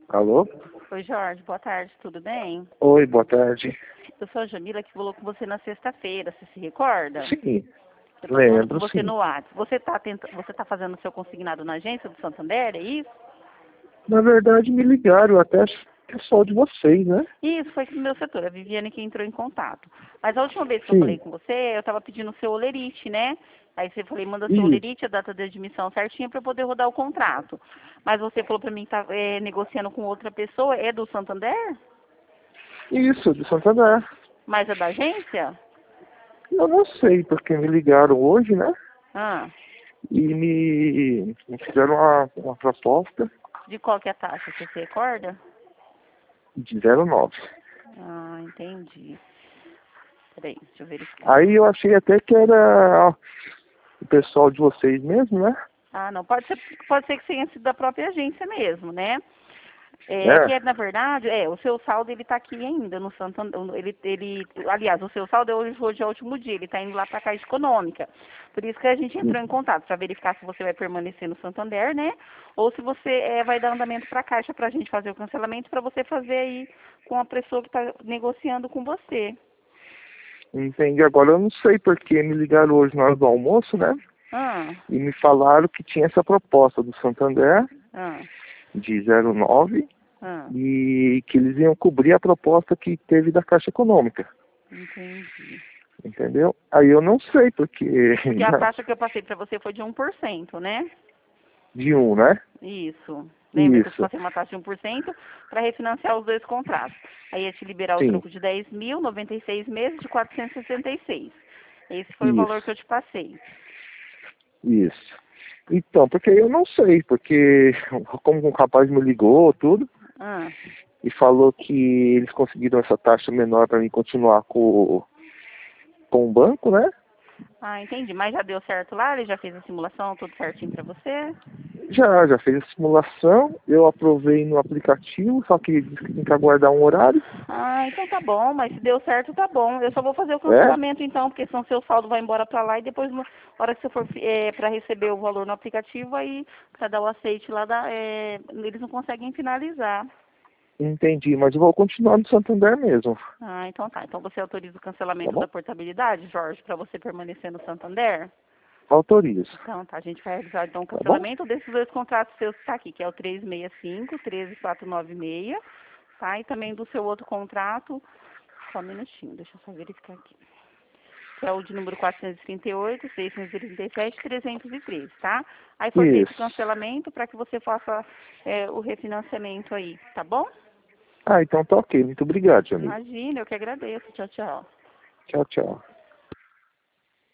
Alô? Oi, Jorge, boa tarde, tudo bem? Oi, boa tarde. Eu sou a Jamila, que falou com você na sexta-feira, você se recorda? Sim, Eu tô falando com lembro, você sim. no WhatsApp. Você tá fazendo o seu consignado na agência do Santander, é isso? Na verdade, me ligaram, até acho que é só de vocês, né? Isso, foi do meu setor, a Viviane que entrou em contato. Mas a última vez que eu falei Sim, com você, eu estava pedindo o seu olerite, né? Aí você falou, manda seu isso. olerite, a data de admissão certinha para eu poder rodar o contrato. Mas você falou para mim que tá negociando com outra pessoa, é do Santander? Isso, de Santander. Mas é da agência? Eu não sei, porque me ligaram hoje, né? Ah, E me fizeram uma proposta de qual que é a taxa, você se recorda? de 0,9. Ah, entendi. Peraí, deixa eu verificar. Aí eu achei até que era o pessoal de vocês mesmo, né? Ah, não, pode ser que tenha sido da própria agência mesmo, né? É É. que, na verdade, o seu saldo, ele tá aqui ainda no Santander, aliás, o seu saldo hoje é o último dia, ele tá indo lá pra Caixa Econômica. Por isso que a gente entrou em contato, para verificar se você vai permanecer no Santander, né? Ou se você vai dar andamento pra Caixa pra gente fazer o cancelamento, pra você fazer aí com a pessoa que tá negociando com você. Entendi. Agora eu não sei porque me ligaram hoje na hora do almoço, né? Ah, E me falaram que tinha essa proposta do Santander ah, de 0,9 ah, e que eles iam cobrir a proposta que teve da Caixa Econômica, entendi. entendeu? Aí eu não sei porque Porque a taxa que eu passei para você foi de 1%, né? de um, né? Isso. Lembra que eu te Isso, passei uma taxa de 1% para refinanciar os dois contratos. Aí ia te liberar o sim, troco de 10 mil, 96 meses, de 466. Esse foi o valor que isso, eu te passei. isso. Então, porque eu não sei, porque como o rapaz me ligou, tudo, Ah, e falou que eles conseguiram essa taxa menor para mim continuar com o banco, né? entendi. Mas já deu certo lá? Ele já fez a simulação, tudo certinho para você? Já fez a simulação, eu aprovei no aplicativo, só que disse que tem que aguardar um horário. Ah, então tá bom, mas se deu certo, tá bom. Eu só vou fazer o É? cancelamento então, porque senão seu saldo vai embora pra lá e depois, na hora que você for pra receber o valor no aplicativo, aí pra dar o aceite lá, eles não conseguem finalizar. Entendi, mas eu vou continuar no Santander mesmo, Ah, então tá. Então você autoriza o tá cancelamento bom? da portabilidade, Jorge, pra você permanecer no Santander? Autorizo, Então tá, a gente vai realizar então o tá bom? cancelamento desses dois contratos seus que tá aqui, que é o 365, 13496, tá? E também do seu outro contrato, só um minutinho, deixa eu só verificar aqui. Que é o de número 438, 637, 313, tá? Aí foi feito o Isso. cancelamento para que você faça o refinanciamento aí, tá bom? Ah, então tá ok. Muito obrigado, amigo. Imagina, eu que agradeço. Tchau, tchau. Tchau, tchau.